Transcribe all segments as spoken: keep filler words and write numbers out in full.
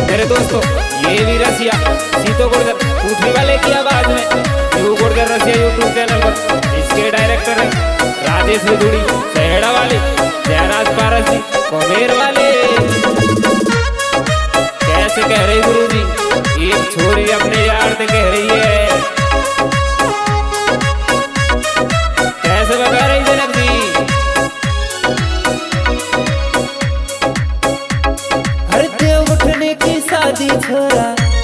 मेरे दोस्तों ये भी रसिया सीतो गुर्जर उठने वाले की आवाज में new Gurjar Rasiya YouTube channel पर इसके डायरेक्टर है राजेश विधुड़ी, सेहड़ा वाले जयराज पारस जी, कोमेर वाले। कैसे कह रही गुरु जी, एक छोरी अपने यार से कह रही है, कैसे बता रही जनक जी। हर देव उठने की शादी छोरा,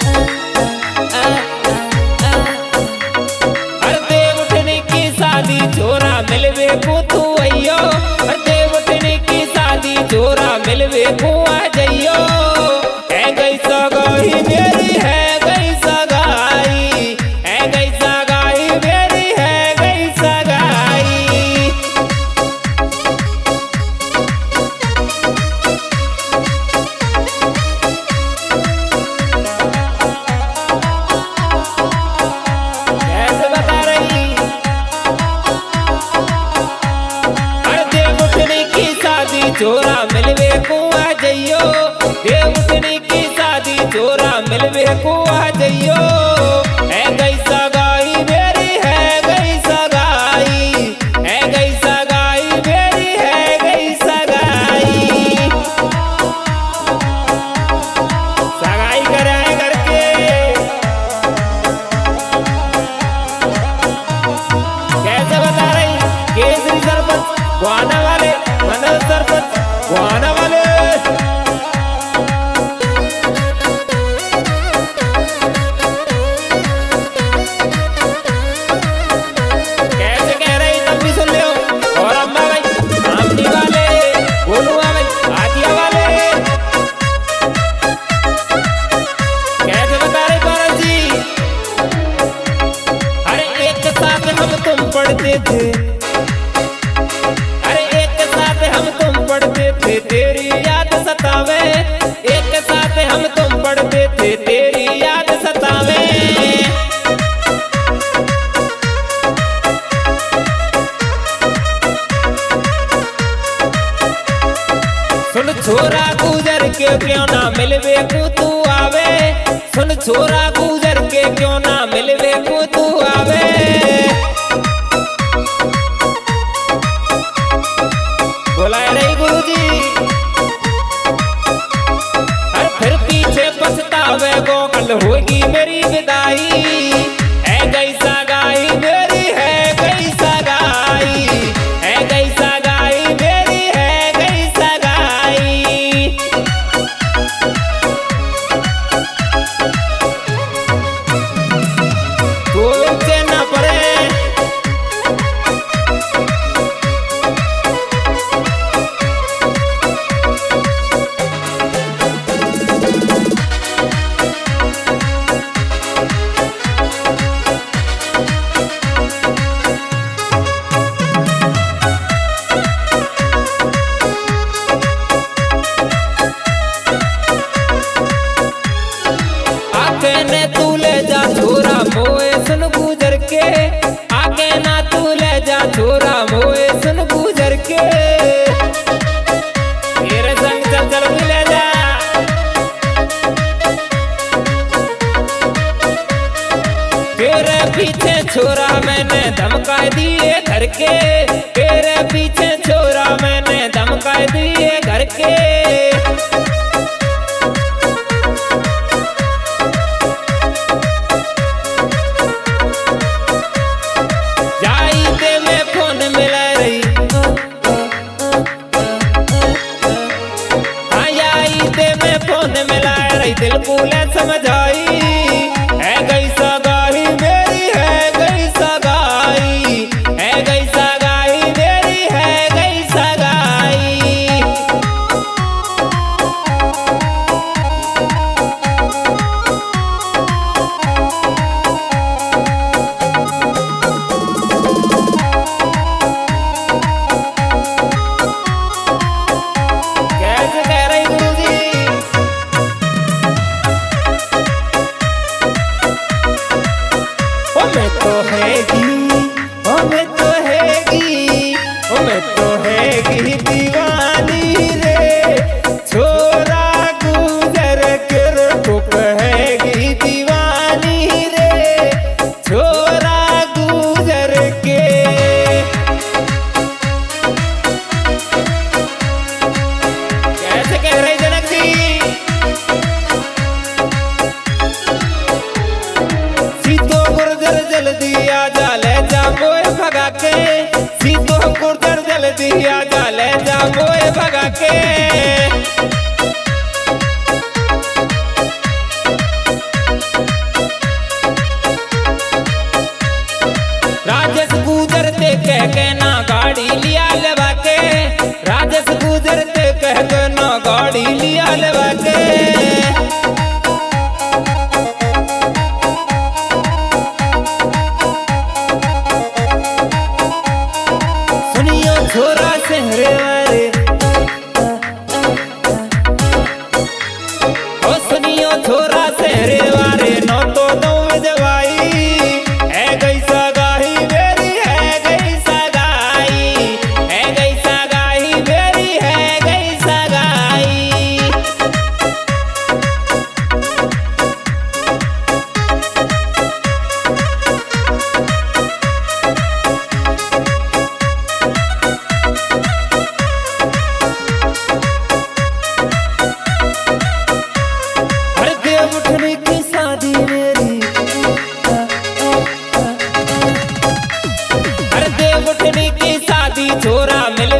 हर देव उठने की शादी छोरा मिलवे को तू अयो, हर देव उठने की शादी छोरा मिलवे को आ जइयो। है गई सगाई मेरी, है गई सगाई, है गई सगाई मेरी, है गई सगाई। कैसे बता रही, हर देव उठने की शादी छोरा मिलवे को आ जइयो, देव उठने की शादी छोरा मिलवे को आ जइयो। है गई सगाई मेरी, है गई सगाई, है गई सगाई मेरी, है गई सगाई। सगाई कराए करके कैसे बता रही, केसरी सरपंच गुआना वाले, मनल सरपंच गुआना वाले। कैसे कह रही तब भी सुन लो, और अम्मा भाई आमनी वाले, गोलुआ भाई आदिया वाले। कैसे बता रही पारस जी, अरे एक साथ हम तुम पढ़ते थे, अरे एक साथ हम तुम पढ़ते थे, तेरी याद सतावे, एक साथ हम तुम पढ़ते थे, तेरी याद सतावे। सुन छोरा गुजर के क्यों ना मिलवे को तू आवे, सुन छोरा गुजर के क्यों ना मिलवे को तू आवे। बोलाए रही गुरु जी, अरे फिर पीछे पछतावे गो, कल होगी मेरी विदाई। है गई सगाई मेरी, है गई सगाई, है गई सगाई मेरी, है गई सगाई। कोई से न पड़े, आके ने तू ले जा छोरा मोए सुन गुजर के, आके ना तू ले जा छोरा मोए सुन गुजर के। तेरे संग चल चल भी ले जा, तेरे पीछे छोरा मैंने धमका दिए घर के, तेरे पीछे छोरा मैंने धमका दिए घर के। जाई ते में फोन मिला रही, हाँ जाई ते में फोन मिला रही, दिल पूले समझ आई। है गई सगाई मेरी, है गई सगाई, है गई सगाई मेरी, है गई सगाई। कैसे कह रही गुरु जी, ओ मैं तो हैगी, ओ मैं तो हैगी, ओ मैं तो हैगी दीवानी रे, छोरा गुजर कर जल्दी आजा ले जा मोए भगा के। राजेश गुजरते कह के ना गाड़ी लिया लेवा के, राजेश गुजरते कह के ना गाड़ी लिया लेवा के। सुनियो छोरा शहरे वाले, ओ सुनियो छोरा शहरे वाले नो तो दो जवाई है गई सगाई मेरी है गई सगाई है गई सगाई मेरी है गई सगाई। अरे देव उठने की शादी मेरी, अरे देव उठनी की शादी छोरा मिल